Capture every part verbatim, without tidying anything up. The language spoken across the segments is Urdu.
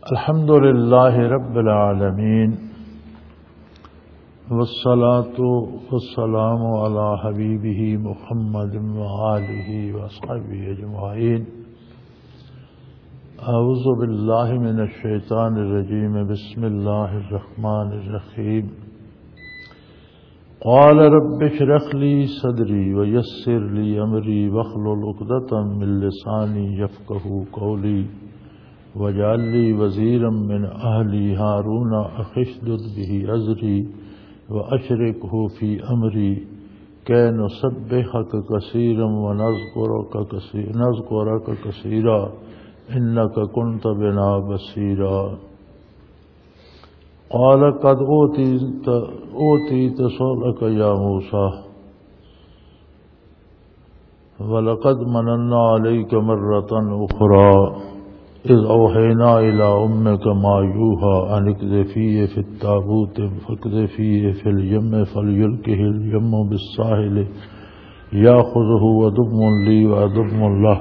الحمد للہ رب العالمین والصلاة والسلام علی حبیبہ محمد وآلہ وصحبہ اجمعین. اعوذ باللہ من الشیطان الرجیم. بسم اللہ الرحمن الرحیم. قال رب اشرح لی صدری ویسر لی امری واحلل عقدۃ من لسانی یفقہوا قولی واجعل لی وزیرا من اہلی ہارون اخی اشدد بہ ازری واشرکہ فی امری کی نسبحک کثیرا ونذکرک کثیرا انک کنت بنا بصیرا. قال قد اوتیت اوتیت سؤلک یا موسیٰ ولقد مننا علیک مرۃ اخری اذ اوحینا الی امک ما یوحی ان اقذفیہ فی التابوت فاقذفیہ فی الیم فلیلقہ الیم بالساحل یاخذہ عدو لی وعدو لہ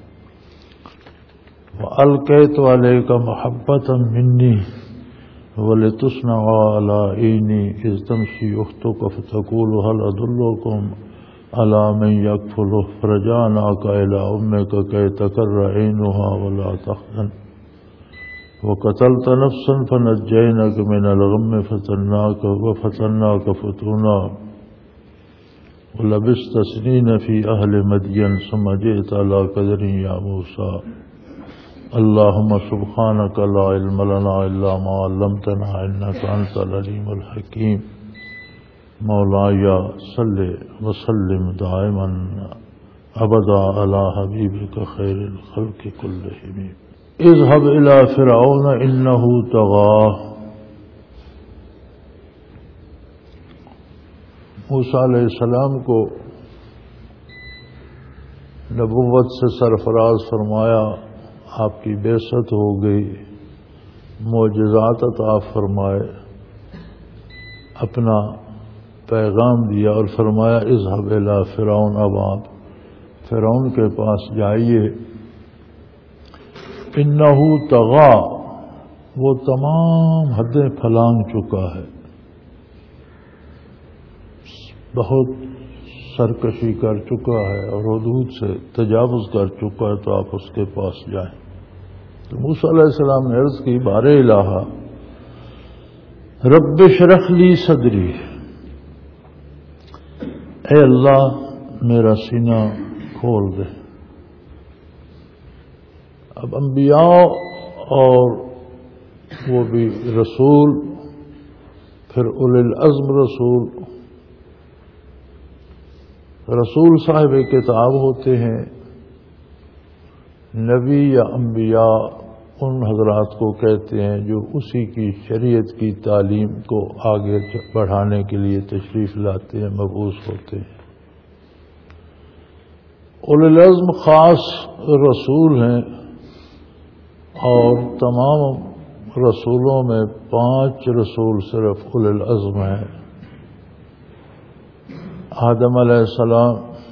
والقیت علیک محبۃ منی وَلِتُصْنَعَ عَلَىٰ عَيْنِي إِذْ تَمْشِي أُخْتُكَ فَتَقُولُ هَلْ أَدُلُّكُمْ عَلَىٰ مَنْ يَكْفُلُهُ فَرَجَعْنَاكَ إِلَىٰ أُمِّكَ كَيْ تَقَرَّ عَيْنُهَا وَلَا تَحْزَنَ وَقَتَلْتَ نَفْسًا فَنَجَّيْنَاكَ مِنَ الْغَمِّ فَتَنَّاكَ وَفَتَنَّاكَ فُتُونًا وَلَبِثْتَ سِنِينَ فِي أَهْلِ مَدْيَنَ ثُمَّ جِئْتَ عَلَىٰ قَدْرٍ يَا مُوسَىٰ. اللهم سبحانك لا علم لنا إلا ما علمتنا إنك أنت العليم الحكيم. مولاي صل وسلم دائما أبدا على حبيبك خير الخلق كلهم. اذهب إلى فرعون إنه طغى. موسیٰ علیہ السلام کو نبوت سے سرفراز فرمایا، آپ کی بعثت ہو گئی، معجزات عطا فرمائے، اپنا پیغام دیا اور فرمایا اذهب الی فرعون. اب آپ فرعون کے پاس جائیے. انہ طغی، وہ تمام حدیں پھلانگ چکا ہے، بہت سرکشی کر چکا ہے اور حدود سے تجاوز کر چکا ہے، تو آپ اس کے پاس جائیں. تو موسیٰ علیہ السلام نے عرض کی، بار الہ رب اشرح لی صدری، اے اللہ میرا سینہ کھول دے. اب انبیاء اور وہ بھی رسول، پھر اولی العزم رسول رسول صاحب کتاب ہوتے ہیں. نبی یا انبیاء ان حضرات کو کہتے ہیں جو اسی کی شریعت کی تعلیم کو آگے بڑھانے کے لیے تشریف لاتے ہیں، مبعوث ہوتے ہیں. اولی العزم خاص رسول ہیں، اور تمام رسولوں میں پانچ رسول صرف اولی العزم ہیں. آدم علیہ السلام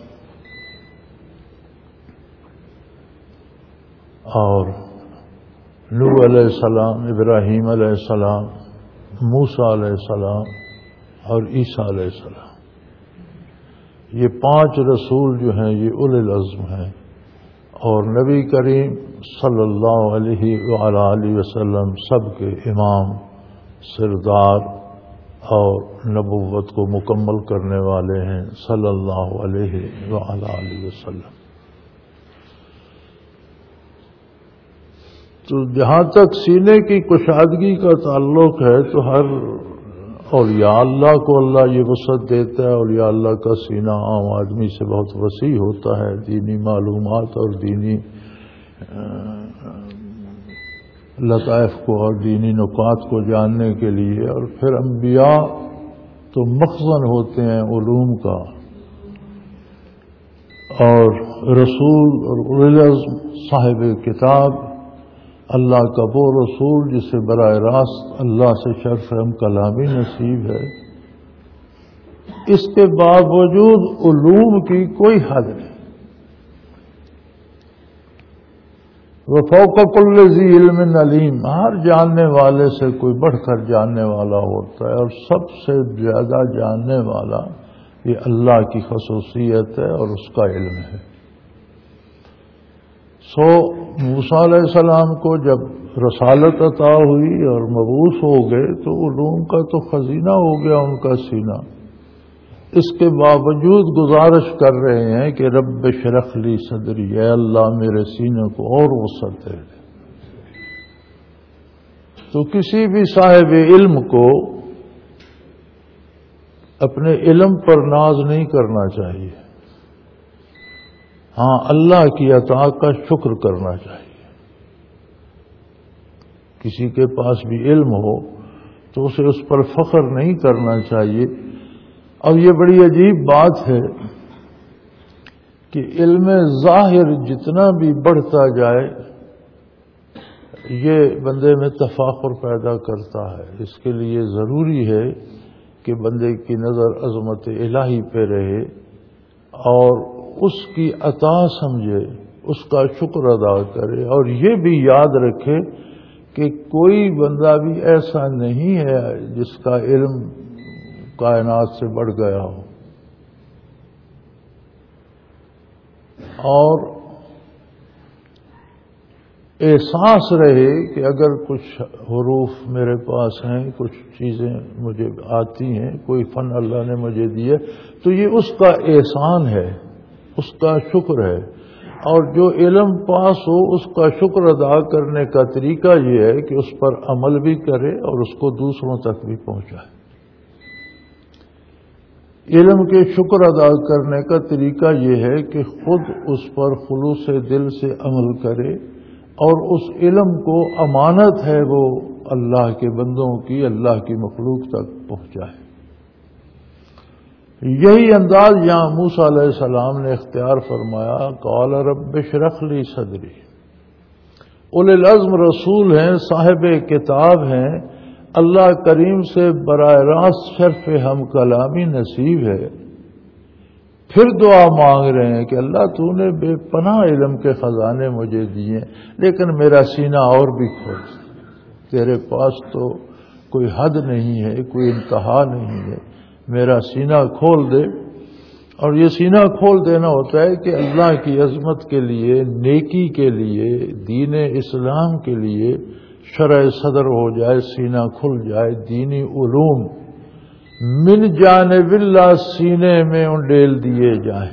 اور نوح علیہ السلام، ابراہیم علیہ السلام، موسیٰ علیہ السلام اور عیسیٰ علیہ السلام. یہ پانچ رسول جو ہیں یہ اولی العزم ہیں، اور نبی کریم صلی اللہ علیہ وآلہ وسلم سب کے امام، سردار اور نبوت کو مکمل کرنے والے ہیں صلی اللہ علیہ وآلہ وسلم. تو جہاں تک سینے کی کشادگی کا تعلق ہے، تو ہر اولیاء اللہ کو اللہ یہ وسعت دیتا ہے. اولیاء اللہ کا سینہ عام آدمی سے بہت وسیع ہوتا ہے دینی معلومات اور دینی لطائف کو اور دینی نکات کو جاننے کے لیے. اور پھر انبیاء تو مخزن ہوتے ہیں علوم کا، اور رسول اور اولی العزم صاحب کتاب اللہ کا وہ رسول جسے براہ راست اللہ سے شرف ہم کلامی نصیب ہے. اس کے باوجود علوم کی کوئی حد نہیں. وفوق کل ذی علم علیم، ہر جاننے والے سے کوئی بڑھ کر جاننے والا ہوتا ہے، اور سب سے زیادہ جاننے والا یہ اللہ کی خصوصیت ہے اور اس کا علم ہے۔ سو موسیٰ علیہ السلام کو جب رسالت عطا ہوئی اور مبعوث ہو گئے تو علوم کا تو خزینہ ہو گیا ان کا سینہ، اس کے باوجود گزارش کر رہے ہیں کہ رب اشرح لی صدری، اے اللہ میرے سینے کو اور وسعت دے دے۔ تو کسی بھی صاحب علم کو اپنے علم پر ناز نہیں کرنا چاہیے، ہاں اللہ کی عطا کا شکر کرنا چاہیے۔ کسی کے پاس بھی علم ہو تو اسے اس پر فخر نہیں کرنا چاہیے۔ اب یہ بڑی عجیب بات ہے کہ علم ظاہر جتنا بھی بڑھتا جائے یہ بندے میں تفاخر پیدا کرتا ہے۔ اس کے لیے ضروری ہے کہ بندے کی نظر عظمت الہی پہ رہے اور اس کی عطا سمجھے، اس کا شکر ادا کرے، اور یہ بھی یاد رکھے کہ کوئی بندہ بھی ایسا نہیں ہے جس کا علم کائنات سے بڑھ گیا ہو، اور احساس رہے کہ اگر کچھ حروف میرے پاس ہیں، کچھ چیزیں مجھے آتی ہیں، کوئی فن اللہ نے مجھے دیا، تو یہ اس کا احسان ہے، اس کا شکر ہے۔ اور جو علم پاس ہو اس کا شکر ادا کرنے کا طریقہ یہ ہے کہ اس پر عمل بھی کرے اور اس کو دوسروں تک بھی پہنچائے۔ علم کے شکر ادا کرنے کا طریقہ یہ ہے کہ خود اس پر خلوص دل سے عمل کرے اور اس علم کو امانت ہے وہ اللہ کے بندوں کی، اللہ کی مخلوق تک پہنچائے۔ یہی انداز یہاں موسیٰ علیہ السلام نے اختیار فرمایا، قال رب اشرح لی صدری۔ اولی العزم رسول ہیں، صاحب کتاب ہیں، اللہ کریم سے براہ راست شرف ہم کلامی نصیب ہے، پھر دعا مانگ رہے ہیں کہ اللہ تو نے بے پناہ علم کے خزانے مجھے دیے، لیکن میرا سینہ اور بھی کھول دے، تیرے پاس تو کوئی حد نہیں ہے، کوئی انتہا نہیں ہے، میرا سینہ کھول دے۔ اور یہ سینہ کھول دینا ہوتا ہے کہ اللہ کی عظمت کے لیے، نیکی کے لیے، دین اسلام کے لیے شرع صدر ہو جائے، سینہ کھل جائے، دینی علوم من جانب اللہ سینے میں انڈیل دیے جائیں۔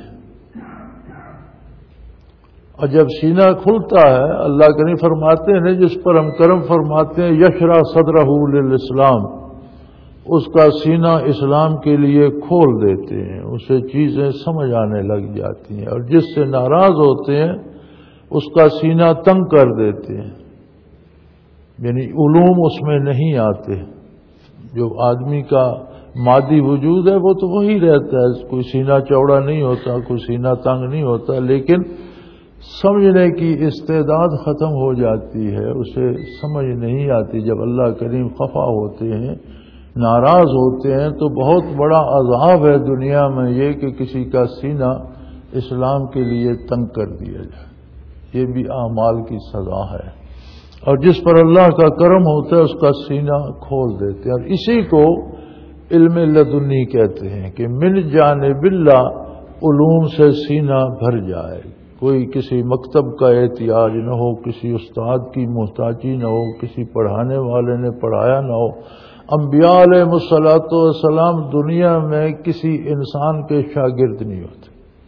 اور جب سینہ کھلتا ہے، اللہ کریم فرماتے ہیں جس پر ہم کرم فرماتے ہیں یشرح صدرہ للاسلام، اس کا سینہ اسلام کے لیے کھول دیتے ہیں، اسے چیزیں سمجھ آنے لگ جاتی ہیں، اور جس سے ناراض ہوتے ہیں اس کا سینہ تنگ کر دیتے ہیں، یعنی علوم اس میں نہیں آتے۔ جو آدمی کا مادی وجود ہے وہ تو وہی رہتا ہے، کوئی سینہ چوڑا نہیں ہوتا، کوئی سینہ تنگ نہیں ہوتا، لیکن سمجھنے کی استعداد ختم ہو جاتی ہے، اسے سمجھ نہیں آتی۔ جب اللہ کریم خفا ہوتے ہیں، ناراض ہوتے ہیں، تو بہت بڑا عذاب ہے دنیا میں یہ کہ کسی کا سینہ اسلام کے لیے تنگ کر دیا جائے، یہ بھی اعمال کی سزا ہے۔ اور جس پر اللہ کا کرم ہوتا ہے اس کا سینہ کھول دیتے ہیں، اور اسی کو علم لدنی کہتے ہیں کہ من جانب اللہ علوم سے سینہ بھر جائے، کوئی کسی مکتب کا احتیاج نہ ہو، کسی استاد کی محتاجی نہ ہو، کسی پڑھانے والے نے پڑھایا نہ ہو۔ انبیاء علیہ الصلوۃ والسلام دنیا میں کسی انسان کے شاگرد نہیں ہوتے،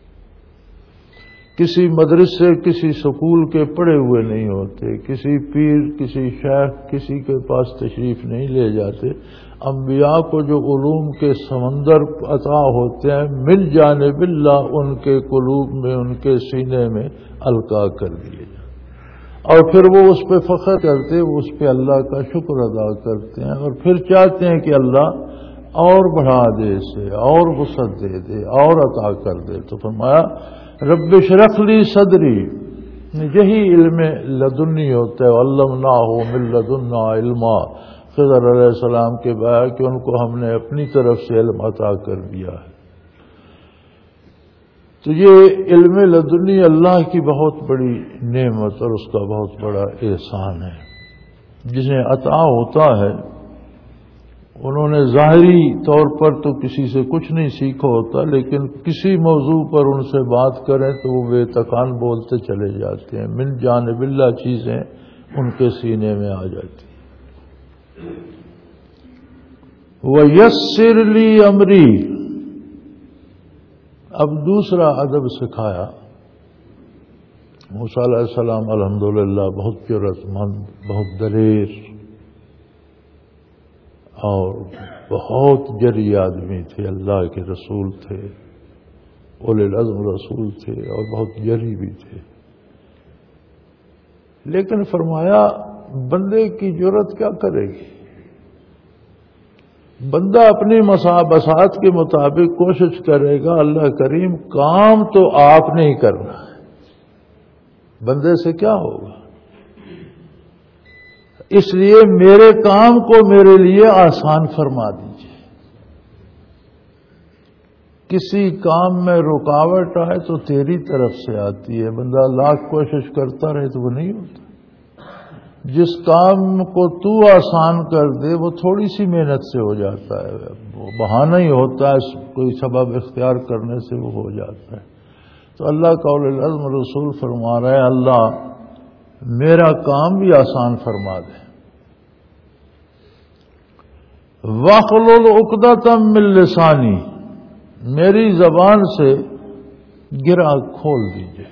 کسی مدرسے کسی سکول کے پڑھے ہوئے نہیں ہوتے، کسی پیر کسی شیخ کسی کے پاس تشریف نہیں لے جاتے۔ انبیاء کو جو علوم کے سمندر عطا ہوتے ہیں من جانب اللہ، ان کے قلوب میں، ان کے سینے میں القاء کر دیے جائیں، اور پھر وہ اس پہ فخر کرتے، اس پہ اللہ کا شکر ادا کرتے ہیں، اور پھر چاہتے ہیں کہ اللہ اور بڑھا دے اسے، اور وسعت دے دے، اور عطا کر دے۔ تو فرمایا رب اشرح لی صدری، یہی علم لدنی ہوتا ہے، علمناہ من لدنا علما، خضر علیہ السلام کے بعد کہ ان کو ہم نے اپنی طرف سے علم عطا کر دیا ہے۔ تو یہ علم لدنی اللہ کی بہت بڑی نعمت اور اس کا بہت بڑا احسان ہے. جنہیں عطا ہوتا ہے انہوں نے ظاہری طور پر تو کسی سے کچھ نہیں سیکھا ہوتا، لیکن کسی موضوع پر ان سے بات کریں تو وہ بے تکان بولتے چلے جاتے ہیں. من جانب اللہ چیزیں ان کے سینے میں آ جاتی ہیں. وَيَسِّرْ لِي أَمْرِي، اب دوسرا ادب سکھایا. موسیٰ علیہ السلام الحمدللہ بہت جرأت مند، بہت دلیر اور بہت جری آدمی تھے، اللہ کے رسول تھے، اولی العزم رسول تھے اور بہت جری بھی تھے. لیکن فرمایا بندے کی جرأت کیا کرے گی؟ بندہ اپنی بساط کے مطابق کوشش کرے گا. اللہ کریم کام تو آپ نے ہی کرنا ہے، بندے سے کیا ہوگا؟ اس لیے میرے کام کو میرے لیے آسان فرما دیجیے. کسی کام میں رکاوٹ آئے تو تیری طرف سے آتی ہے، بندہ لاکھ کوشش کرتا رہے تو وہ نہیں ہوتا. جس کام کو تو آسان کر دے وہ تھوڑی سی محنت سے ہو جاتا ہے، وہ بہانہ ہی ہوتا ہے، کوئی سبب اختیار کرنے سے وہ ہو جاتا ہے. تو اللہ کا اولی العزم رسول فرما رہا ہے اللہ میرا کام بھی آسان فرما دے. وَاحْلُلْ عُقْدَةً مِّن لِّسَانِي، میری زبان سے گرہ کھول دیجئے.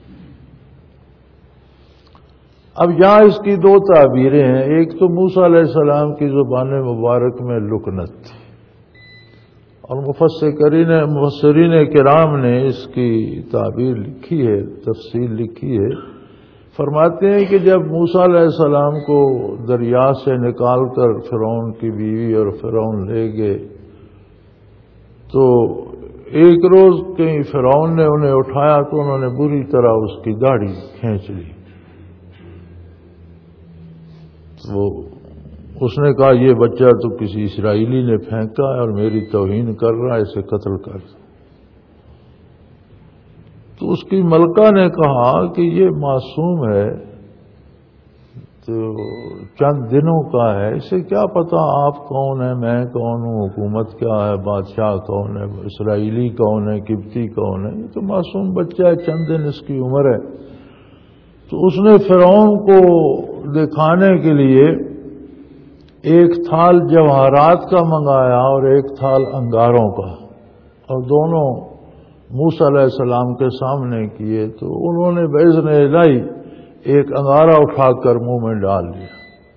اب یہاں اس کی دو تعبیریں ہیں. ایک تو موسیٰ علیہ السلام کی زبان مبارک میں لکنت تھی، اور مفسرین مفسرین کرام نے اس کی تعبیر لکھی ہے، تفصیل لکھی ہے. فرماتے ہیں کہ جب موسیٰ علیہ السلام کو دریا سے نکال کر فرعون کی بیوی اور فرعون لے گئے تو ایک روز کہیں فرعون نے انہیں اٹھایا تو انہوں نے بری طرح اس کی داڑھی کھینچ لی. وہ اس نے کہا یہ بچہ تو کسی اسرائیلی نے پھینکا ہے اور میری توہین کر رہا ہے، اسے قتل کر. تو اس کی ملکہ نے کہا کہ یہ معصوم ہے، تو چند دنوں کا ہے، اسے کیا پتا آپ کون ہیں، میں کون ہوں، حکومت کیا ہے، بادشاہ کون ہے، اسرائیلی کون ہے، قبطی کون ہے، یہ تو معصوم بچہ ہے، چند دن اس کی عمر ہے. تو اس نے فرعون کو دکھانے کے لیے ایک تھال جواہرات کا منگایا اور ایک تھال انگاروں کا، اور دونوں موسیٰ علیہ السلام کے سامنے کیے. تو انہوں نے باذن الہی ایک انگارہ اٹھا کر منہ میں ڈال لیا.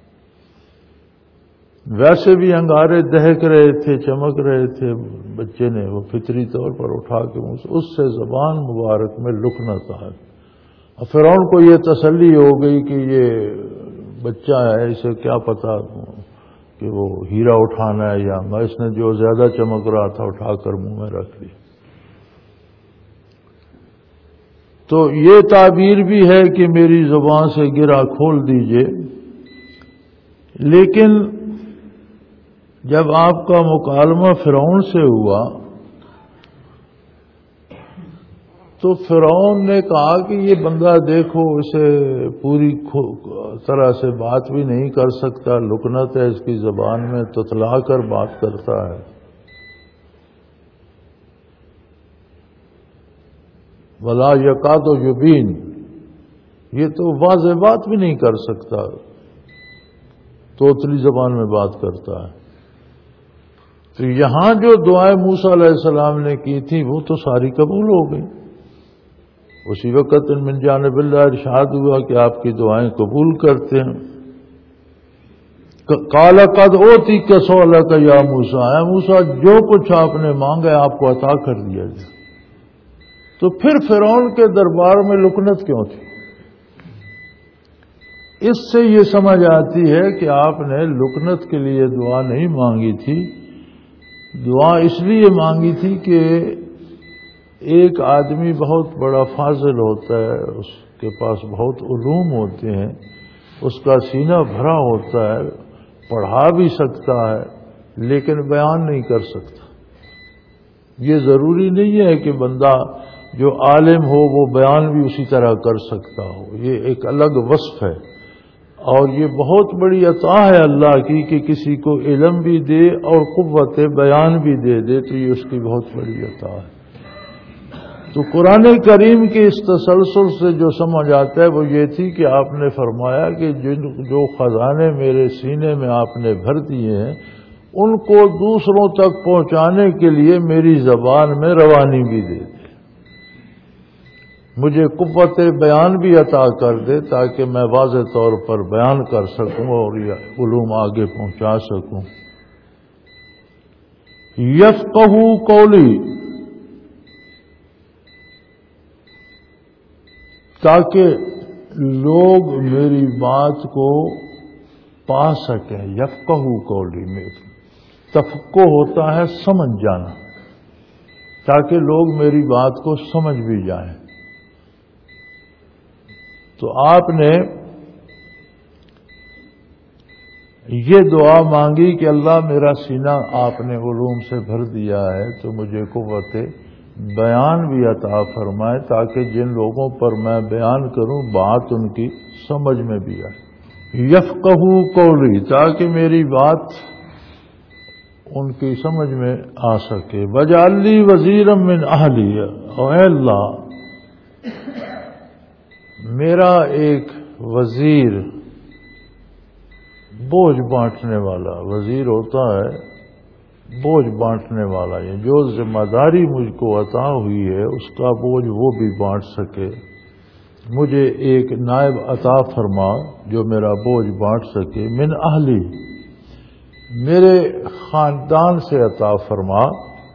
ویسے بھی انگارے دہک رہے تھے، چمک رہے تھے، بچے نے وہ فطری طور پر اٹھا کے منہ سے، اس سے زبان مبارک میں لکنت آ گئی. فرعون کو یہ تسلی ہو گئی کہ یہ بچہ ہے، اسے کیا پتا کہ وہ ہیرا اٹھانا ہے یا اس نے جو زیادہ چمک رہا تھا اٹھا کر منہ میں رکھ لی. تو یہ تعبیر بھی ہے کہ میری زبان سے گرہ کھول دیجئے. لیکن جب آپ کا مکالمہ فرعون سے ہوا تو فرعون نے کہا کہ یہ بندہ دیکھو اسے پوری طرح سے بات بھی نہیں کر سکتا، لکنت ہے اس کی زبان میں، تتلا کر بات کرتا ہے. ولا یکاد یبین، یہ تو واضح بات بھی نہیں کر سکتا، توتلی زبان میں بات کرتا ہے. تو یہاں جو دعائیں موسیٰ علیہ السلام نے کی تھی وہ تو ساری قبول ہو گئی. اسی وقت من جانب اللہ ارشاد ہوا کہ آپ کی دعائیں قبول کرتے ہیں. قال قد اوتیک سؤلک یا موسیٰ، اے موسیٰ جو کچھ آپ نے مانگا آپ کو عطا کر دیا جائے. تو پھر فرعون کے دربار میں لکنت کیوں تھی؟ اس سے یہ سمجھ آتی ہے کہ آپ نے لکنت کے لیے دعا نہیں مانگی تھی، دعا اس لیے مانگی تھی کہ ایک آدمی بہت بڑا فاضل ہوتا ہے، اس کے پاس بہت علوم ہوتے ہیں، اس کا سینہ بھرا ہوتا ہے، پڑھا بھی سکتا ہے لیکن بیان نہیں کر سکتا. یہ ضروری نہیں ہے کہ بندہ جو عالم ہو وہ بیان بھی اسی طرح کر سکتا ہو، یہ ایک الگ وصف ہے، اور یہ بہت بڑی عطا ہے اللہ کی کہ کسی کو علم بھی دے اور قوت بیان بھی دے دے، تو یہ اس کی بہت بڑی عطا ہے۔ تو قرآن کریم کے اس تسلسل سے جو سمجھ آتا ہے وہ یہ تھی کہ آپ نے فرمایا کہ جن جو خزانے میرے سینے میں آپ نے بھر دیے ہیں ان کو دوسروں تک پہنچانے کے لیے میری زبان میں روانی بھی دے دے، مجھے قوت بیان بھی عطا کر دے تاکہ میں واضح طور پر بیان کر سکوں اور یہ علوم آگے پہنچا سکوں۔ یفقہوا قولی، تاکہ لوگ میری بات کو پا سکیں۔ یفقہوا قولی میں تفقہ ہوتا ہے سمجھ جانا، تاکہ لوگ میری بات کو سمجھ بھی جائیں۔ تو آپ نے یہ دعا مانگی کہ اللہ میرا سینہ آپ نے علوم سے بھر دیا ہے تو مجھے قوت بیان بھی عطا فرمائے تاکہ جن لوگوں پر میں بیان کروں بات ان کی سمجھ میں بھی آئے۔ یفقہوا قولی، تاکہ میری بات ان کی سمجھ میں آ سکے۔ وجعل لی وزیرا من اہلی، اور اے اللہ میرا ایک وزیر، بوجھ بانٹنے والا، وزیر ہوتا ہے بوجھ بانٹنے والا، یہ جو ذمہ داری مجھ کو عطا ہوئی ہے اس کا بوجھ وہ بھی بانٹ سکے، مجھے ایک نائب عطا فرما جو میرا بوجھ بانٹ سکے۔ من اہلی، میرے خاندان سے عطا فرما۔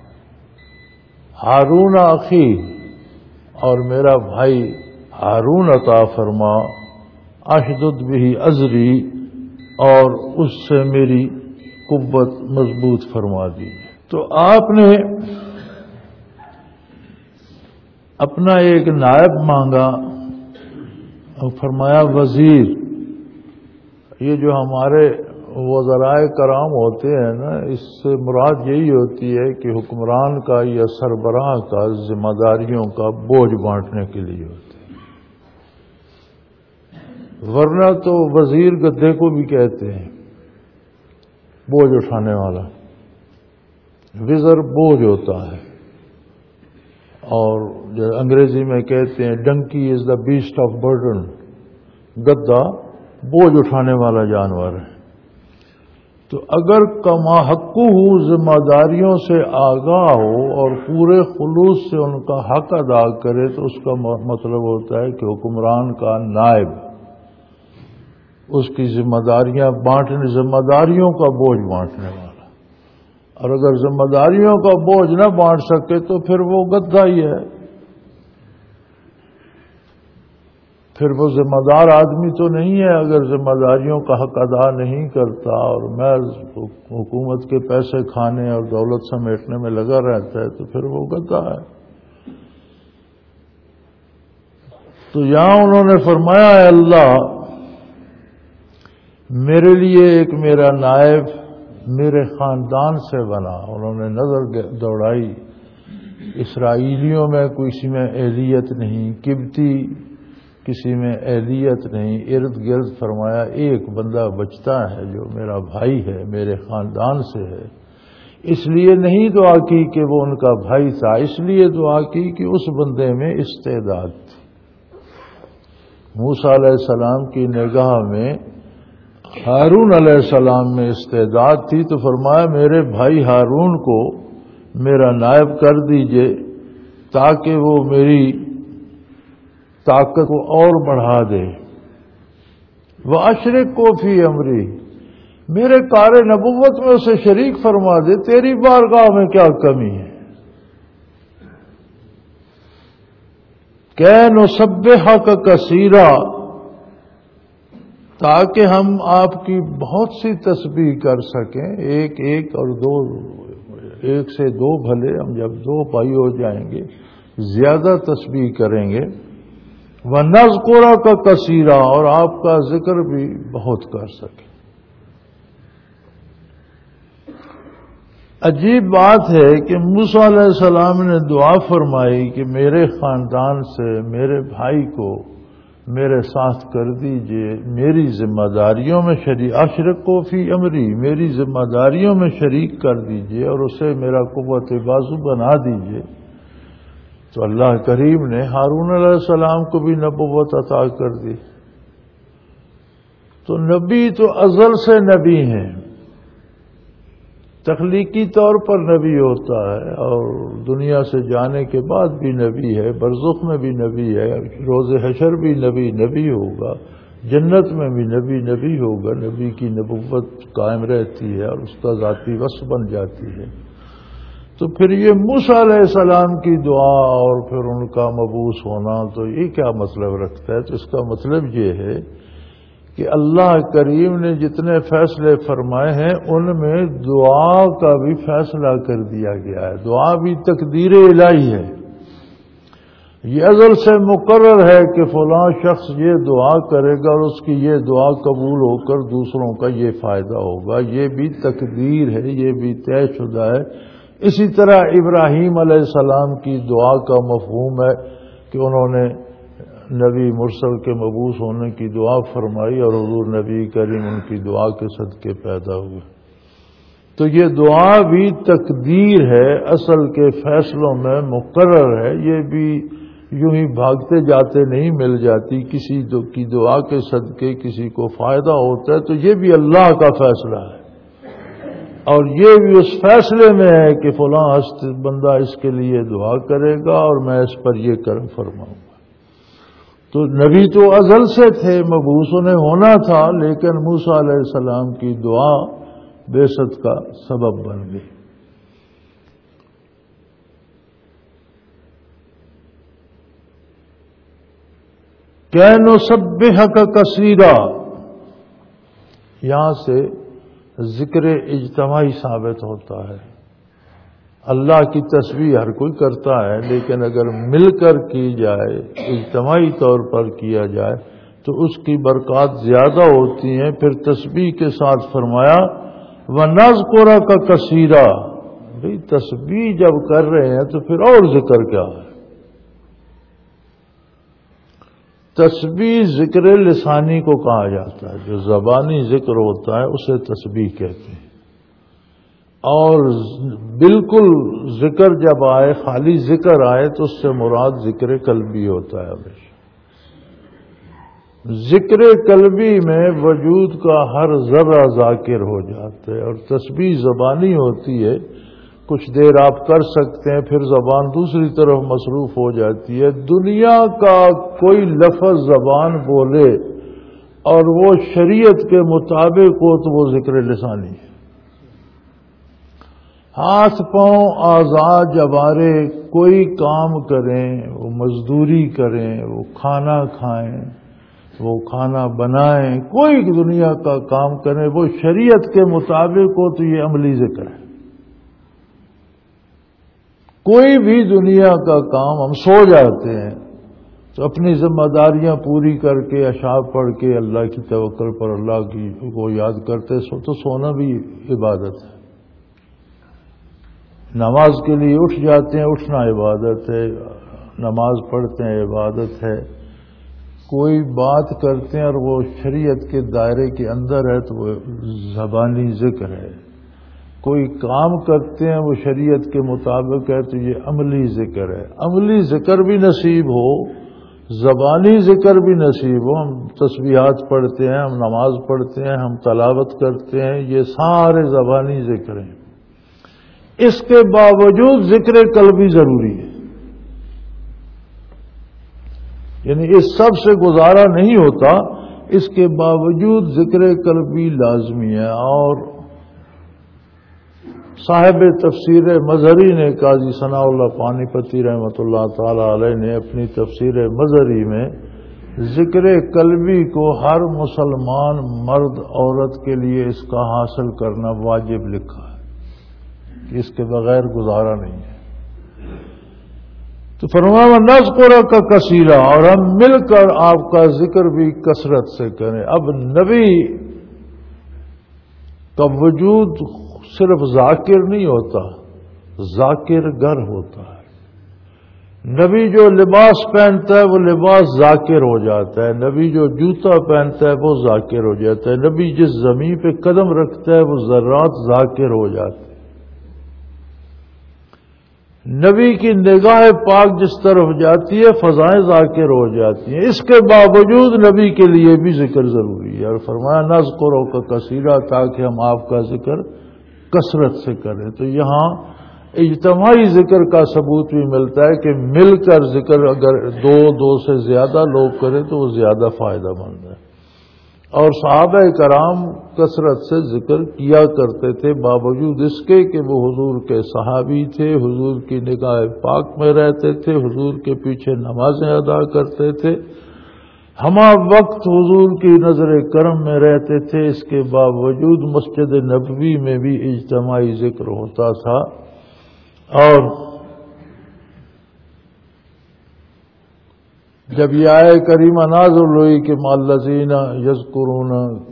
ہارون اخی، اور میرا بھائی ہارون عطا فرما۔ اشدد بہ ازری، اور اس سے میری قوت مضبوط فرما دی۔ تو آپ نے اپنا ایک نائب مانگا اور فرمایا وزیر۔ یہ جو ہمارے وزرائے کرام ہوتے ہیں نا، اس سے مراد یہی ہوتی ہے کہ حکمران کا یا سربراہ کا ذمہ داریوں کا بوجھ بانٹنے کے لیے ہوتا ہے، ورنہ تو وزیر گدھے کو بھی کہتے ہیں، بوجھ اٹھانے والا۔ وزر بوجھ ہوتا ہے، اور جو انگریزی میں کہتے ہیں donkey is the best of burden, گدھا بوجھ اٹھانے والا جانور ہے۔ تو اگر کما حقہ ذمہ داریوں سے آگاہ ہو اور پورے خلوص سے ان کا حق ادا کرے تو اس کا مطلب ہوتا ہے کہ حکمران کا نائب اس کی ذمہ داریاں بانٹنے، ذمہ داریوں کا بوجھ بانٹنے والا۔ اور اگر ذمہ داریوں کا بوجھ نہ بانٹ سکے تو پھر وہ گدھا ہی ہے، پھر وہ ذمہ دار آدمی تو نہیں ہے۔ اگر ذمہ داریوں کا حق ادا نہیں کرتا اور میں حکومت کے پیسے کھانے اور دولت سمیٹنے میں لگا رہتا ہے تو پھر وہ گدھا ہے۔ تو یہاں انہوں نے فرمایا اے اللہ میرے لیے ایک میرا نائب میرے خاندان سے بنا۔ انہوں نے نظر دوڑائی، اسرائیلیوں میں کسی میں اہلیت نہیں، قبطی کسی میں اہلیت نہیں، ارد گرد فرمایا ایک بندہ بچتا ہے جو میرا بھائی ہے، میرے خاندان سے ہے۔ اس لیے نہیں دعا کی کہ وہ ان کا بھائی تھا، اس لیے دعا کی کہ اس بندے میں استعداد تھی۔ موسیٰ علیہ السلام کی نگاہ میں ہارون علیہ السلام میں استعداد تھی، تو فرمایا میرے بھائی ہارون کو میرا نائب کر دیجئے تاکہ وہ میری طاقت کو اور بڑھا دے۔ وَأَشْرِكْهُ فِي أَمْرِي، میرے کار نبوت میں اسے شریک فرما دے، تیری بارگاہ میں کیا کمی ہے۔ كَيْ نُسَبِّحَكَ كَثِيرًا، تاکہ ہم آپ کی بہت سی تسبیح کر سکیں، ایک ایک اور دو، ایک سے دو بھلے، ہم جب دو پائی ہو جائیں گے زیادہ تسبیح کریں گے۔ وَنَذْكُرَكَ كَثِيرًا، اور آپ کا ذکر بھی بہت کر سکیں۔ عجیب بات ہے کہ موسیٰ علیہ السلام نے دعا فرمائی کہ میرے خاندان سے میرے بھائی کو میرے ساتھ کر دیجئے، میری ذمہ داریوں میں شریک، اشرکو فی امری، میری ذمہ داریوں میں شریک کر دیجئے اور اسے میرا قوت بازو بنا دیجئے۔ تو اللہ کریم نے ہارون علیہ السلام کو بھی نبوت عطا کر دی۔ تو نبی تو ازل سے نبی ہیں، تخلیقی طور پر نبی ہوتا ہے اور دنیا سے جانے کے بعد بھی نبی ہے، برزخ میں بھی نبی ہے، روز حشر بھی نبی نبی ہوگا، جنت میں بھی نبی نبی ہوگا، نبی کی نبوت قائم رہتی ہے اور اس کا ذاتی وصف بن جاتی ہے۔ تو پھر یہ موسیٰ علیہ السلام کی دعا اور پھر ان کا مبعوث ہونا تو یہ کیا مطلب رکھتا ہے؟ تو اس کا مطلب یہ ہے کہ اللہ کریم نے جتنے فیصلے فرمائے ہیں ان میں دعا کا بھی فیصلہ کر دیا گیا ہے۔ دعا بھی تقدیر الہی ہے، یہ ازل سے مقرر ہے کہ فلاں شخص یہ دعا کرے گا اور اس کی یہ دعا قبول ہو کر دوسروں کا یہ فائدہ ہوگا، یہ بھی تقدیر ہے، یہ بھی طے شدہ ہے۔ اسی طرح ابراہیم علیہ السلام کی دعا کا مفہوم ہے کہ انہوں نے نبی مرسل کے مبعوث ہونے کی دعا فرمائی اور حضور نبی کریم ان کی دعا کے صدقے پیدا ہوئے۔ تو یہ دعا بھی تقدیر ہے، اصل کے فیصلوں میں مقرر ہے، یہ بھی یوں ہی بھاگتے جاتے نہیں مل جاتی، کسی کی دعا کے صدقے کسی کو فائدہ ہوتا ہے تو یہ بھی اللہ کا فیصلہ ہے، اور یہ بھی اس فیصلے میں ہے کہ فلاں بندہ اس کے لیے دعا کرے گا اور میں اس پر یہ کرم فرماؤں گا۔ تو نبی تو ازل سے تھے، مبعوث انہیں ہونا تھا، لیکن موسیٰ علیہ السلام کی دعا بعثت کا سبب بن گئی۔ کہ نسبحک کثیرا، یہاں سے ذکر اجتماعی ثابت ہوتا ہے۔ اللہ کی تسبیح ہر کوئی کرتا ہے، لیکن اگر مل کر کی جائے، اجتماعی طور پر کیا جائے تو اس کی برکات زیادہ ہوتی ہیں۔ پھر تسبیح کے ساتھ فرمایا وَنَذْكُرَكَ كَثِيرًا، بھئی تسبیح جب کر رہے ہیں تو پھر اور ذکر کیا ہے؟ تسبیح ذکر لسانی کو کہا جاتا ہے، جو زبانی ذکر ہوتا ہے اسے تسبیح کہتے ہیں۔ اور بالکل ذکر جب آئے، خالی ذکر آئے تو اس سے مراد ذکر قلبی ہوتا ہے۔ ہمیشہ ذکر قلبی میں وجود کا ہر ذرہ ذاکر ہو جاتا ہے، اور تسبیح زبانی ہوتی ہے، کچھ دیر آپ کر سکتے ہیں پھر زبان دوسری طرف مصروف ہو جاتی ہے۔ دنیا کا کوئی لفظ زبان بولے اور وہ شریعت کے مطابق ہو تو وہ ذکر لسانی ہے۔ ہاتھ پاؤں اعضاء جوارے کوئی کام کریں، وہ مزدوری کریں، وہ کھانا کھائیں، وہ کھانا بنائیں، کوئی دنیا کا کام کریں وہ شریعت کے مطابق ہو تو یہ عملی ذکر ہے۔ کوئی بھی دنیا کا کام، ہم سو جاتے ہیں تو اپنی ذمہ داریاں پوری کر کے اشعار پڑھ کے اللہ کی توکل پر اللہ کی کو یاد کرتے سو تو سونا بھی عبادت ہے۔ نماز کے لیے اٹھ جاتے ہیں، اٹھنا عبادت ہے، نماز پڑھتے ہیں عبادت ہے۔ کوئی بات کرتے ہیں اور وہ شریعت کے دائرے کے اندر ہے تو وہ زبانی ذکر ہے۔ کوئی کام کرتے ہیں وہ شریعت کے مطابق ہے تو یہ عملی ذکر ہے۔ عملی ذکر بھی نصیب ہو، زبانی ذکر بھی نصیب ہو، ہم تسبیحات پڑھتے ہیں، ہم نماز پڑھتے ہیں، ہم تلاوت کرتے ہیں، یہ سارے زبانی ذکر ہیں۔ اس کے باوجود ذکر قلبی ضروری ہے، یعنی اس سب سے گزارا نہیں ہوتا، اس کے باوجود ذکر قلبی لازمی ہے۔ اور صاحب تفسیر مظہری نے، قاضی ثناء اللہ پانی پتی رحمۃ اللہ تعالی علیہ نے اپنی تفسیر مظہری میں ذکر قلبی کو ہر مسلمان مرد عورت کے لیے اس کا حاصل کرنا واجب لکھا ہے کہ اس کے بغیر گزارا نہیں ہے۔ تو فرمایا نذکرک کثیرا، اور ہم مل کر آپ کا ذکر بھی کثرت سے کریں۔ اب نبی کا وجود صرف ذاکر نہیں ہوتا، ذاکر گر ہوتا ہے۔ نبی جو لباس پہنتا ہے وہ لباس ذاکر ہو جاتا ہے، نبی جو جوتا پہنتا ہے وہ ذاکر ہو جاتا ہے، نبی جس زمین پہ قدم رکھتا ہے وہ ذرات ذاکر ہو جاتے ہیں۔ نبی کی نگاہ پاک جس طرف جاتی ہے فضائیں ذاکر ہو جاتی ہیں، اس کے باوجود نبی کے لیے بھی ذکر ضروری ہے، اور فرمایا نذکرہ کا کثیرہ، تاکہ ہم آپ کا ذکر کثرت سے کریں۔ تو یہاں اجتماعی ذکر کا ثبوت بھی ملتا ہے کہ مل کر ذکر اگر دو دو سے زیادہ لوگ کریں تو وہ زیادہ فائدہ مند ہے۔ اور صحابہ کرام کثرت سے ذکر کیا کرتے تھے، باوجود اس کے کہ وہ حضور کے صحابی تھے، حضور کی نگاہ پاک میں رہتے تھے، حضور کے پیچھے نمازیں ادا کرتے تھے، ہمہ وقت حضور کی نظر کرم میں رہتے تھے، اس کے باوجود مسجد نبوی میں بھی اجتماعی ذکر ہوتا تھا۔ اور جب یہ آئے کریمہ نازل ہوئی کہ مالذین یذکرون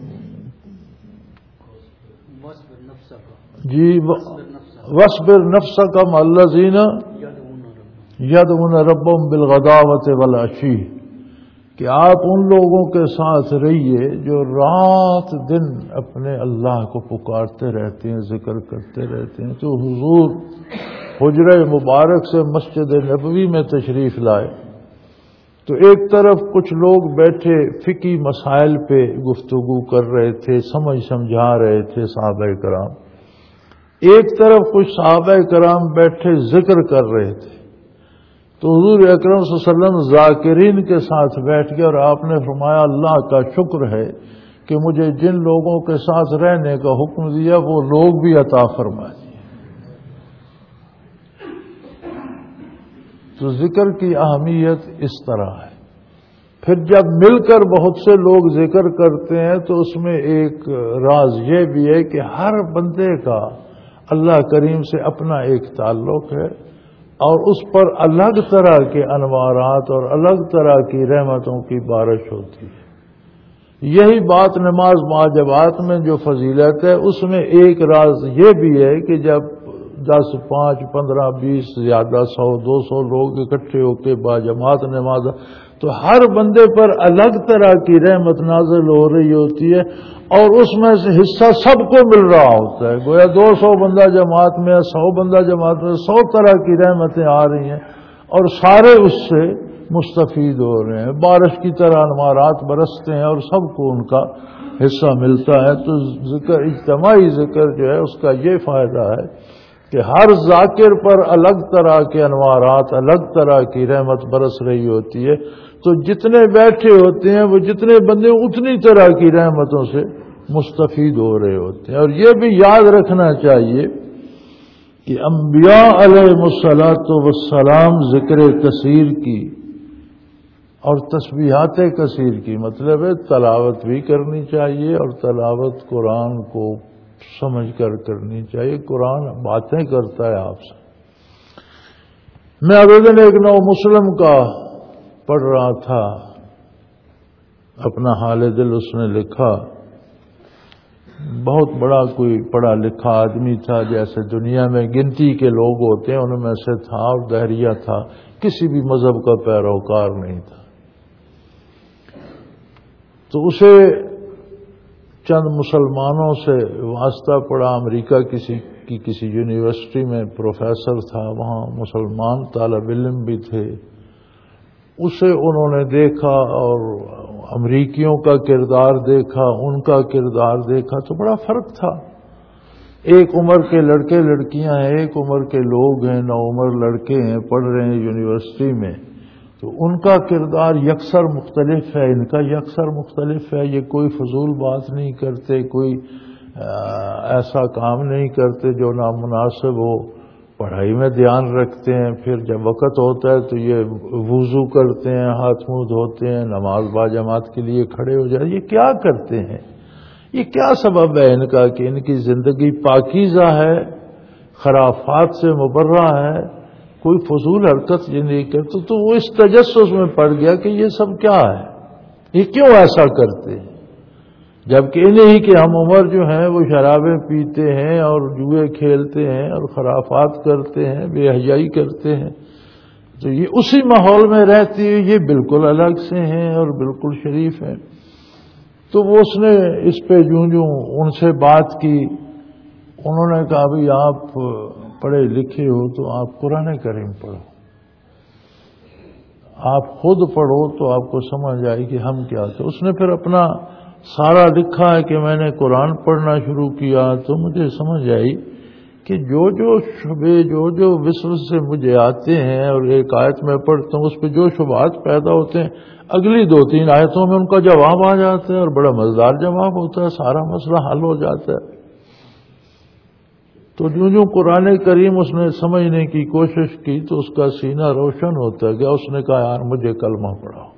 جی وَاصْبِرْ نَفْسَكَ مَعَ الَّذِينَ يَدْعُونَ رَبَّهُمْ بِالْغَدَاوَةِ وَالْعَشِيِّ، کہ آپ ان لوگوں کے ساتھ رہیے جو رات دن اپنے اللہ کو پکارتے رہتے ہیں، ذکر کرتے رہتے ہیں۔ تو حضور حجرہ مبارک سے مسجد نبوی میں تشریف لائے تو ایک طرف کچھ لوگ بیٹھے فقہی مسائل پہ گفتگو کر رہے تھے، سمجھ سمجھا رہے تھے صحابہ کرام، ایک طرف کچھ صحابہ کرام بیٹھے ذکر کر رہے تھے۔ تو حضور اکرم صلی اللہ علیہ وسلم ذاکرین کے ساتھ بیٹھ گئے، اور آپ نے فرمایا اللہ کا شکر ہے کہ مجھے جن لوگوں کے ساتھ رہنے کا حکم دیا وہ لوگ بھی عطا فرما دیے۔ تو ذکر کی اہمیت اس طرح ہے۔ پھر جب مل کر بہت سے لوگ ذکر کرتے ہیں تو اس میں ایک راز یہ بھی ہے کہ ہر بندے کا اللہ کریم سے اپنا ایک تعلق ہے، اور اس پر الگ طرح کے انوارات اور الگ طرح کی رحمتوں کی بارش ہوتی ہے۔ یہی بات نماز معجبات میں جو فضیلت ہے اس میں ایک راز یہ بھی ہے کہ جب دس پانچ پندرہ بیس زیادہ سو دو سو لوگ اکٹھے ہو کے باجماعت نماز، تو ہر بندے پر الگ طرح کی رحمت نازل ہو رہی ہوتی ہے، اور اس میں سے حصہ سب کو مل رہا ہوتا ہے۔ گویا دو سو بندہ جماعت میں، سو بندہ جماعت میں، سو طرح کی رحمتیں آ رہی ہیں اور سارے اس سے مستفید ہو رہے ہیں، بارش کی طرح انوارات برستے ہیں اور سب کو ان کا حصہ ملتا ہے۔ تو ذکر اجتماعی ذکر جو ہے اس کا یہ فائدہ ہے کہ ہر ذاکر پر الگ طرح کے انوارات، الگ طرح کی رحمت برس رہی ہوتی ہے، تو جتنے بیٹھے ہوتے ہیں وہ جتنے بندے اتنی طرح کی رحمتوں سے مستفید ہو رہے ہوتے ہیں۔ اور یہ بھی یاد رکھنا چاہیے کہ انبیاء علیہ الصلاۃ والسلام ذکر کثیر کی اور تسبیحات کثیر کی مطلب ہے تلاوت بھی کرنی چاہیے، اور تلاوت قرآن کو سمجھ کر کرنی چاہیے۔ قرآن باتیں کرتا ہے آپ سے۔ میں اگلے دن ایک نو مسلم کا پڑھ رہا تھا، اپنا حال دل اس نے لکھا، بہت بڑا کوئی پڑھا لکھا آدمی تھا، جیسے دنیا میں گنتی کے لوگ ہوتے ہیں ان میں سے تھا، اور دہریہ تھا، کسی بھی مذہب کا پیروکار نہیں تھا۔ تو اسے چند مسلمانوں سے واسطہ پڑا، امریکہ کسی کی کسی یونیورسٹی میں پروفیسر تھا، وہاں مسلمان طالب علم بھی تھے، اسے انہوں نے دیکھا اور امریکیوں کا کردار دیکھا، ان کا کردار دیکھا تو بڑا فرق تھا۔ ایک عمر کے لڑکے لڑکیاں ہیں، ایک عمر کے لوگ ہیں، نو عمر لڑکے ہیں، پڑھ رہے ہیں یونیورسٹی میں، تو ان کا کردار یکسر مختلف ہے، ان کا یکسر مختلف ہے۔ یہ کوئی فضول بات نہیں کرتے، کوئی ایسا کام نہیں کرتے جو نامناسب ہو، پڑھائی میں دھیان رکھتے ہیں، پھر جب وقت ہوتا ہے تو یہ وضو کرتے ہیں، ہاتھ منہ دھوتے ہیں، نماز باجماعت کے لیے کھڑے ہو جائیں۔ یہ کیا کرتے ہیں؟ یہ کیا سبب ہے ان کا کہ ان کی زندگی پاکیزہ ہے، خرافات سے مبرہ ہے، کوئی فضول حرکت یہ نہیں کرتے؟ تو وہ اس تجسس میں پڑ گیا کہ یہ سب کیا ہے، یہ کیوں ایسا کرتے ہیں؟ جبکہ نہیں کہ ہم عمر جو ہیں وہ شرابیں پیتے ہیں اور جوئے کھیلتے ہیں اور خرافات کرتے ہیں، بے حیائی کرتے ہیں، تو یہ اسی ماحول میں رہتی ہے، یہ بالکل الگ سے ہیں اور بالکل شریف ہیں۔ تو وہ اس نے اس پہ جوں جوں ان سے بات کی، انہوں نے کہا بھئی آپ پڑھے لکھے ہو تو آپ قرآن کریم پڑھو، آپ خود پڑھو تو آپ کو سمجھ آئے کہ ہم کیا تھے۔ اس نے پھر اپنا سارا لکھا ہے کہ میں نے قرآن پڑھنا شروع کیا تو مجھے سمجھ آئی کہ جو جو شبے جو جو وسوسے سے مجھے آتے ہیں اور ایک آیت میں پڑھتا ہوں اس پہ جو شبہات پیدا ہوتے ہیں، اگلی دو تین آیتوں میں ان کا جواب آ جاتا ہے اور بڑا مزیدار جواب ہوتا ہے، سارا مسئلہ حل ہو جاتا ہے۔ تو جو جو قرآن کریم اس نے سمجھنے کی کوشش کی تو اس کا سینہ روشن ہوتا گیا۔ اس نے کہا یار مجھے کلمہ پڑھاؤ۔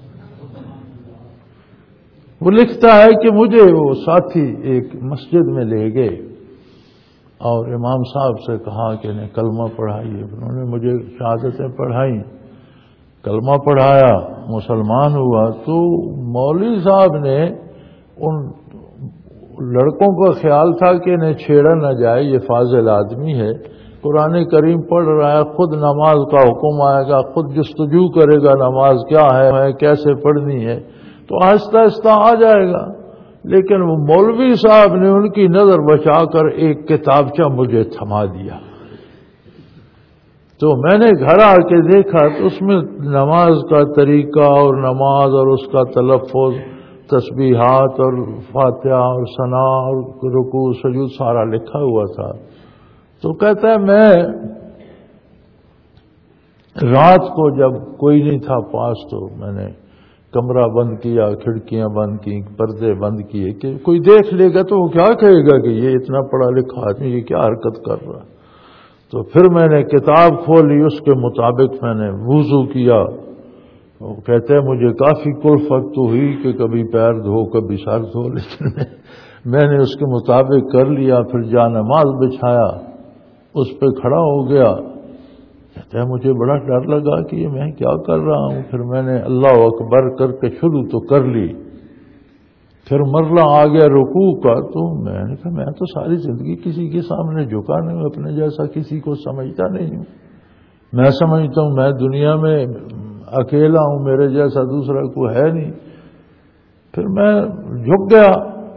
وہ لکھتا ہے کہ مجھے وہ ساتھی ایک مسجد میں لے گئے اور امام صاحب سے کہا کہ انہیں کلمہ پڑھائیے۔ انہوں نے مجھے شہادتیں پڑھائیں، کلمہ پڑھایا، مسلمان ہوا۔ تو مولوی صاحب نے ان لڑکوں کا خیال تھا کہ انہیں چھیڑا نہ جائے، یہ فاضل آدمی ہے، قرآن کریم پڑھ رہا ہے، خود نماز کا حکم آئے گا، خود جستجو کرے گا نماز کیا ہے، کیسے پڑھنی ہے، تو آہستہ آہستہ آ جائے گا۔ لیکن وہ مولوی صاحب نے ان کی نظر بچا کر ایک کتابچہ مجھے تھما دیا۔ تو میں نے گھر آ کے دیکھا تو اس میں نماز کا طریقہ اور نماز اور اس کا تلفظ، تسبیحات اور فاتحہ اور ثنا اور رکوع سجود سارا لکھا ہوا تھا۔ تو کہتا ہے میں رات کو جب کوئی نہیں تھا پاس تو میں نے کمرہ بند کیا، کھڑکیاں بند کی، پردے بند کیے کہ کوئی دیکھ لے گا تو وہ کیا کہے گا کہ یہ اتنا پڑھا لکھا آدمی یہ کیا حرکت کر رہا۔ تو پھر میں نے کتاب کھولی، اس کے مطابق میں نے وضو کیا۔ وہ کہتے ہیں مجھے کافی کلفت تو ہوئی کہ کبھی پیر دھو کبھی سر دھو، لیکن میں نے اس کے مطابق کر لیا۔ پھر جا نماز بچھایا، اس پہ کھڑا ہو گیا۔ کہتے ہیں مجھے بڑا ڈر لگا کہ یہ میں کیا کر رہا ہوں۔ پھر میں نے اللہ اکبر کر کے شروع تو کر لی۔ پھر مرلہ آ گیا رکوع کا، تو میں نے کہا میں تو ساری زندگی کسی کے سامنے جھکا نہیں ہوں، اپنے جیسا کسی کو سمجھتا نہیں ہوں۔ میں سمجھتا ہوں میں دنیا میں اکیلا ہوں، میرے جیسا دوسرا کوئی ہے نہیں۔ پھر میں جھک گیا،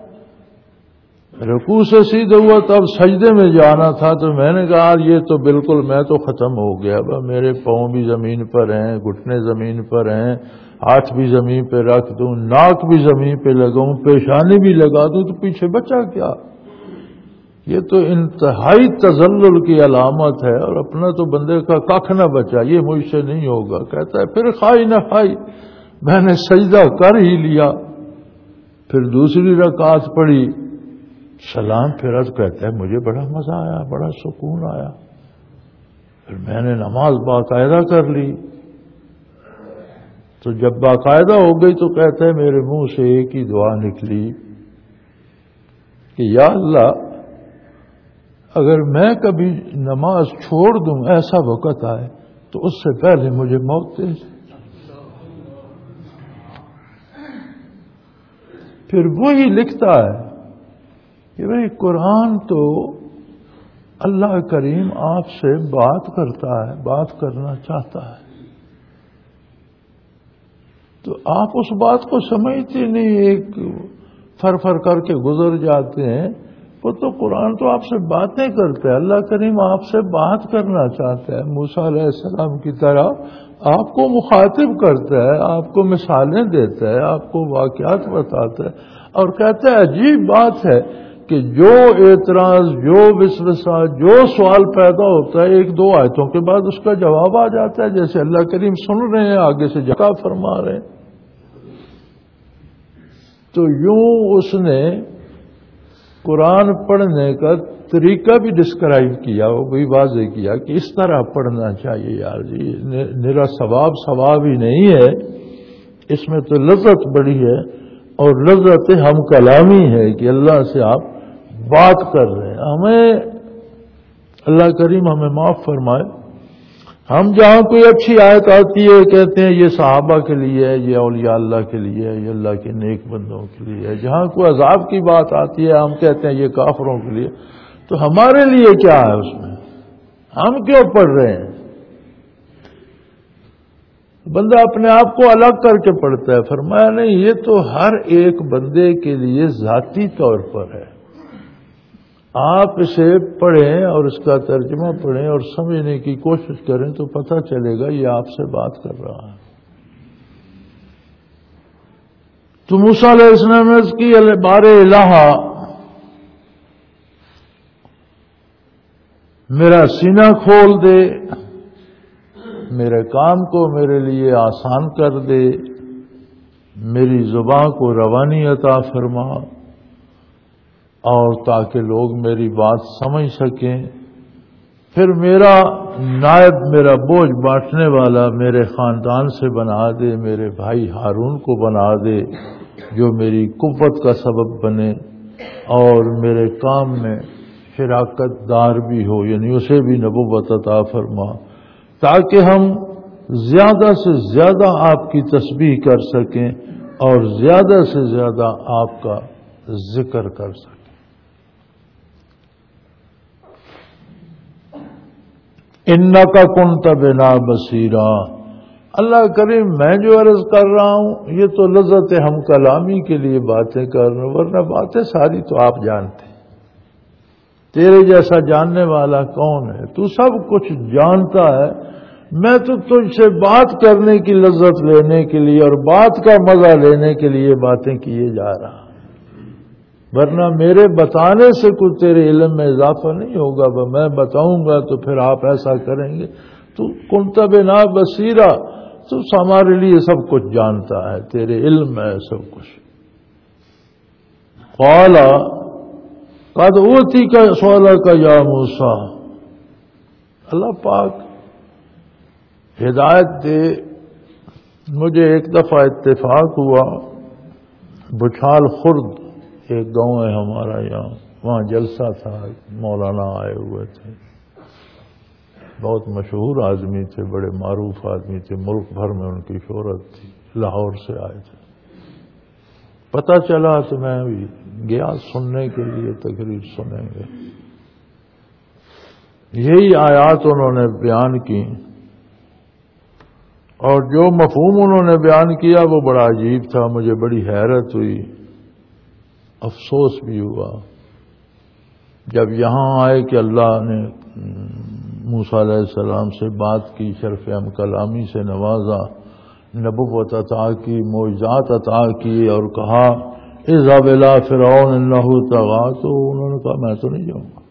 رکوع سے سیدھا ہوا، تب سجدے میں جانا تھا تو میں نے کہا یہ تو بالکل میں تو ختم ہو گیا، میرے پاؤں بھی زمین پر ہیں، گھٹنے زمین پر ہیں، ہاتھ بھی زمین پہ رکھ دوں، ناک بھی زمین پہ لگاؤں، پیشانی بھی لگا دوں تو پیچھے بچا کیا؟ یہ تو انتہائی تذلل کی علامت ہے، اور اپنا تو بندے کا کھ نہ بچا، یہ مجھ سے نہیں ہوگا۔ کہتا ہے پھر کھائی نہ کھائی میں نے سجدہ کر ہی لیا۔ پھر دوسری رکعت پڑھی، سلام پھرا تو کہتا ہے مجھے بڑا مزہ آیا، بڑا سکون آیا۔ پھر میں نے نماز باقاعدہ کر لی۔ تو جب باقاعدہ ہو گئی تو کہتا ہے میرے منہ سے ایک ہی دعا نکلی کہ یا اللہ اگر میں کبھی نماز چھوڑ دوں، ایسا وقت آئے تو اس سے پہلے مجھے موت دے۔ پھر وہی لکھتا ہے کہ بھئی قرآن تو اللہ کریم آپ سے بات کرتا ہے، بات کرنا چاہتا ہے، تو آپ اس بات کو سمجھتے نہیں، ایک فر فر کر کے گزر جاتے ہیں۔ وہ تو قرآن تو آپ سے باتیں کرتا ہے، اللہ کریم آپ سے بات کرنا چاہتا ہے، موسیٰ علیہ السلام کی طرح آپ کو مخاطب کرتا ہے، آپ کو مثالیں دیتا ہے، آپ کو واقعات بتاتا ہے، اور کہتا ہے عجیب بات ہے کہ جو اعتراض، جو وسوسہ، جو سوال پیدا ہوتا ہے ایک دو آیتوں کے بعد اس کا جواب آ جاتا ہے، جیسے اللہ کریم سن رہے ہیں، آگے سے جواب فرما رہے ہیں۔ تو یوں اس نے قرآن پڑھنے کا طریقہ بھی ڈسکرائب کیا، وہ بھی واضح کیا کہ اس طرح پڑھنا چاہیے یار جی، میرا ثواب ثواب ہی نہیں ہے، اس میں تو لذت بڑی ہے، اور لذت ہم کلامی ہے کہ اللہ سے آپ بات کر رہے ہیں۔ ہمیں اللہ کریم ہمیں معاف فرمائے، ہم جہاں کوئی اچھی آیت آتی ہے کہتے ہیں یہ صحابہ کے لیے ہے، یہ اولیاء اللہ کے لیے ہے، یہ اللہ کے نیک بندوں کے لیے ہے۔ جہاں کوئی عذاب کی بات آتی ہے ہم کہتے ہیں یہ کافروں کے لیے۔ تو ہمارے لیے کیا ہے اس میں؟ ہم کیوں پڑھ رہے ہیں؟ بندہ اپنے آپ کو الگ کر کے پڑھتا ہے۔ فرمایا نہیں، یہ تو ہر ایک بندے کے لیے ذاتی طور پر ہے۔ آپ اسے پڑھیں اور اس کا ترجمہ پڑھیں اور سمجھنے کی کوشش کریں تو پتہ چلے گا یہ آپ سے بات کر رہا ہے۔ تو موسیٰ علیہ السلام نے کی بار الہ، میرا سینہ کھول دے، میرے کام کو میرے لیے آسان کر دے، میری زبان کو روانی عطا فرما، اور تاکہ لوگ میری بات سمجھ سکیں۔ پھر میرا نائب، میرا بوجھ بانٹنے والا میرے خاندان سے بنا دے، میرے بھائی ہارون کو بنا دے جو میری قوت کا سبب بنے اور میرے کام میں شراکت دار بھی ہو، یعنی اسے بھی نبوت عطا فرما، تاکہ ہم زیادہ سے زیادہ آپ کی تسبیح کر سکیں اور زیادہ سے زیادہ آپ کا ذکر کر سکیں۔ انک کنت بنا بصیرا، اللہ کریم میں جو عرض کر رہا ہوں یہ تو لذت ہم کلامی کے لیے باتیں کر رہے ہیں، ورنہ باتیں ساری تو آپ جانتے ہیں۔ تیرے جیسا جاننے والا کون ہے؟ تو سب کچھ جانتا ہے، میں تو تجھ سے بات کرنے کی لذت لینے کے لیے اور بات کا مزہ لینے کے لیے باتیں کیے جا رہا ہوں، ورنہ میرے بتانے سے کچھ تیرے علم میں اضافہ نہیں ہوگا۔ میں بتاؤں گا تو پھر آپ ایسا کریں گے۔ تو کنت بنا بصیرا، تو ہمارے لیے سب کچھ جانتا ہے، تیرے علم میں ہے سب کچھ۔ قال قد اوتیک سؤلک یا موسیٰ، اللہ پاک ہدایت دے۔ مجھے ایک دفعہ اتفاق ہوا، بچھال خرد ایک گاؤں ہے ہمارا یہاں، وہاں جلسہ تھا، مولانا آئے ہوئے تھے، بہت مشہور آدمی تھے، بڑے معروف آدمی تھے، ملک بھر میں ان کی شہرت تھی، لاہور سے آئے تھے۔ پتہ چلا تو میں بھی گیا سننے کے لیے، تقریر سنیں گے۔ یہی آیات انہوں نے بیان کی، اور جو مفہوم انہوں نے بیان کیا وہ بڑا عجیب تھا، مجھے بڑی حیرت ہوئی، افسوس بھی ہوا جب یہاں آئے کہ اللہ نے موسیٰ علیہ السلام سے بات کی، شرف ہم کلامی سے نوازا، نبوت عطا کی، معجزات عطا کی، اور کہا اذهب الى فرعون انه طغى، تو انہوں نے کہا میں تو نہیں جاؤں گا۔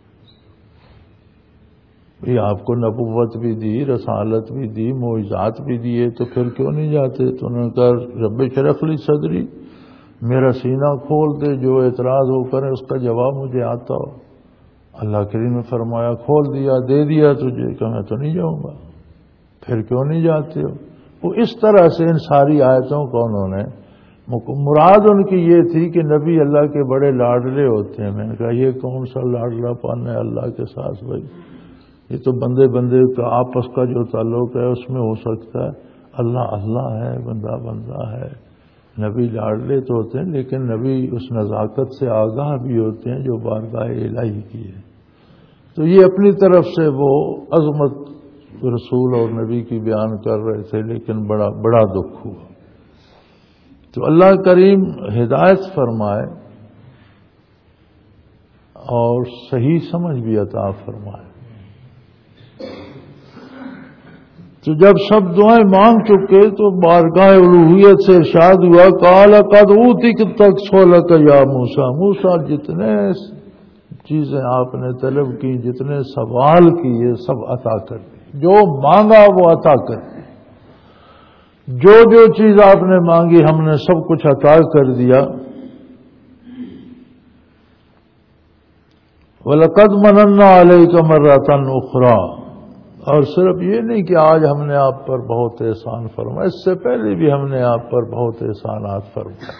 یہ آپ کو نبوت بھی دی، رسالت بھی دی، معجزات بھی دیے، تو پھر کیوں نہیں جاتے؟ تو انہوں نے کہا رب اشرح لی صدری، میرا سینہ کھول دے، جو اعتراض ہو کرے اس کا جواب مجھے آتا ہو۔ اللہ کریم نے فرمایا کھول دیا، دے دیا تجھے، کہ میں تو نہیں جاؤں گا۔ پھر کیوں نہیں جاتے ہو؟ وہ اس طرح سے ان ساری آیتوں کو انہوں نے، مراد ان کی یہ تھی کہ نبی اللہ کے بڑے لاڈلے ہوتے ہیں۔ میں نے کہا یہ کون سا لاڈلا پن ہے اللہ کے ساتھ بھائی؟ یہ تو بندے بندے کا آپس کا جو تعلق ہے اس میں ہو سکتا ہے، اللہ اللہ ہے، بندہ بندہ ہے۔ نبی لاڈلے تو ہوتے ہیں لیکن نبی اس نزاکت سے آگاہ بھی ہوتے ہیں جو بارگاہ الہی کی ہے۔ تو یہ اپنی طرف سے وہ عظمت رسول اور نبی کی بیان کر رہے تھے، لیکن بڑا بڑا دکھ ہوا۔ تو اللہ کریم ہدایت فرمائے اور صحیح سمجھ بھی عطا فرمائے۔ تو جب سب دعائیں مانگ چکے تو بارگاہ الوہیت سے ارشاد ہوا قال قد اوتیک سؤلک یا موسیٰ، موسیٰ جتنے چیزیں آپ نے طلب کی، جتنے سوال کیے سب عطا کر دی، جو مانگا وہ عطا کر دی، جو جو چیز آپ نے مانگی ہم نے سب کچھ عطا کر دیا۔ وَلَقَدْ مَنَنَّا عَلَيْكَ مَرَّةً أُخْرَى، اور صرف یہ نہیں کہ آج ہم نے آپ پر بہت احسان فرمایا، اس سے پہلے بھی ہم نے آپ پر بہت احسانات فرمائے،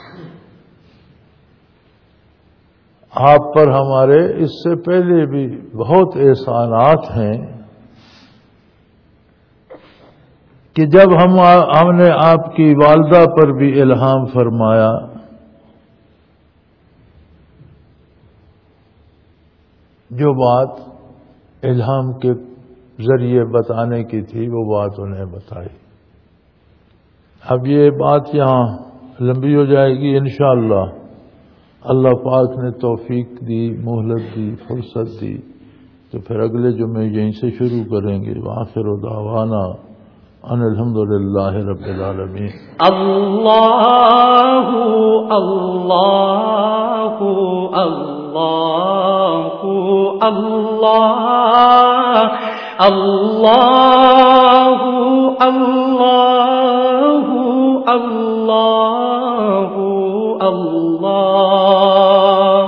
آپ پر ہمارے اس سے پہلے بھی بہت احسانات ہیں۔ کہ جب ہم ہم نے آپ کی والدہ پر بھی الہام فرمایا جو بات الہام کے ذریعے بتانے کی تھی وہ بات انہیں بتائی. اب یہ بات یہاں لمبی ہو جائے گی انشاءاللہ. اللہ پاک نے توفیق دی، مہلت دی، فرصت دی تو پھر اگلے جمعے یہیں سے شروع کریں گے. وآخر دعوانا ان الحمدللہ رب العالمین. اللہ اللہ اللہ اللہ اللہ اللہ اللہ اللہ.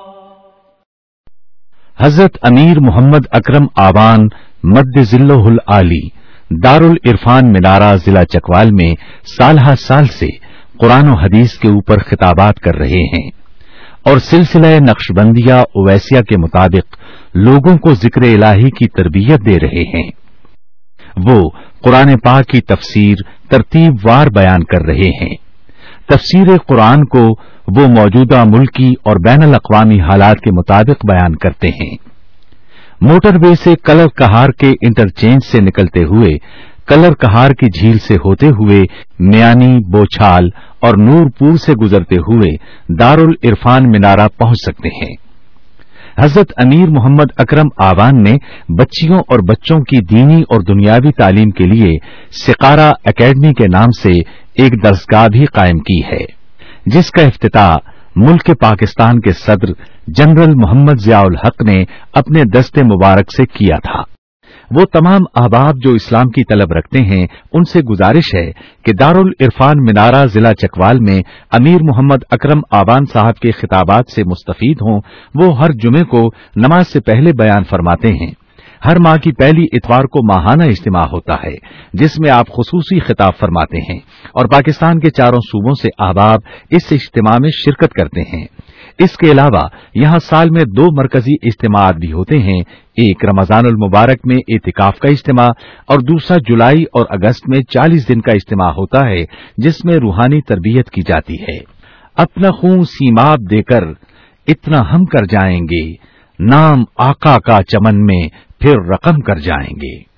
حضرت امیر محمد اکرم آوان مد ذلہ العالی دارالعرفان منارہ ضلع چکوال میں سالہ سال سے قرآن و حدیث کے اوپر خطابات کر رہے ہیں اور سلسلہ نقشبندیہ اویسیہ کے مطابق لوگوں کو ذکر الہی کی تربیت دے رہے ہیں. وہ قرآن پاک کی تفسیر ترتیب وار بیان کر رہے ہیں. تفسیر قرآن کو وہ موجودہ ملکی اور بین الاقوامی حالات کے مطابق بیان کرتے ہیں. موٹر وے سے کلر کہار کے انٹرچینج سے نکلتے ہوئے کلر کہار کی جھیل سے ہوتے ہوئے میانی، بوچھال اور نور پور سے گزرتے ہوئے دارالعرفان منارہ پہنچ سکتے ہیں. حضرت امیر محمد اکرم آوان نے بچیوں اور بچوں کی دینی اور دنیاوی تعلیم کے لیے سقارہ اکیڈمی کے نام سے ایک درسگاہ بھی قائم کی ہے، جس کا افتتاح ملک پاکستان کے صدر جنرل محمد ضیاء الحق نے اپنے دست مبارک سے کیا تھا. وہ تمام احباب جو اسلام کی طلب رکھتے ہیں ان سے گزارش ہے کہ دارالعرفان منارہ ضلع چکوال میں امیر محمد اکرم آوان صاحب کے خطابات سے مستفید ہوں. وہ ہر جمعے کو نماز سے پہلے بیان فرماتے ہیں. ہر ماہ کی پہلی اتوار کو ماہانہ اجتماع ہوتا ہے جس میں آپ خصوصی خطاب فرماتے ہیں اور پاکستان کے چاروں صوبوں سے احباب اس اجتماع میں شرکت کرتے ہیں. اس کے علاوہ یہاں سال میں دو مرکزی اجتماعات بھی ہوتے ہیں، ایک رمضان المبارک میں اعتکاف کا اجتماع اور دوسرا جولائی اور اگست میں چالیس دن کا اجتماع ہوتا ہے جس میں روحانی تربیت کی جاتی ہے. اپنا خون سیماب دے کر اتنا ہم کر جائیں گے، نام آقا کا چمن میں پھر رقم کر جائیں گے.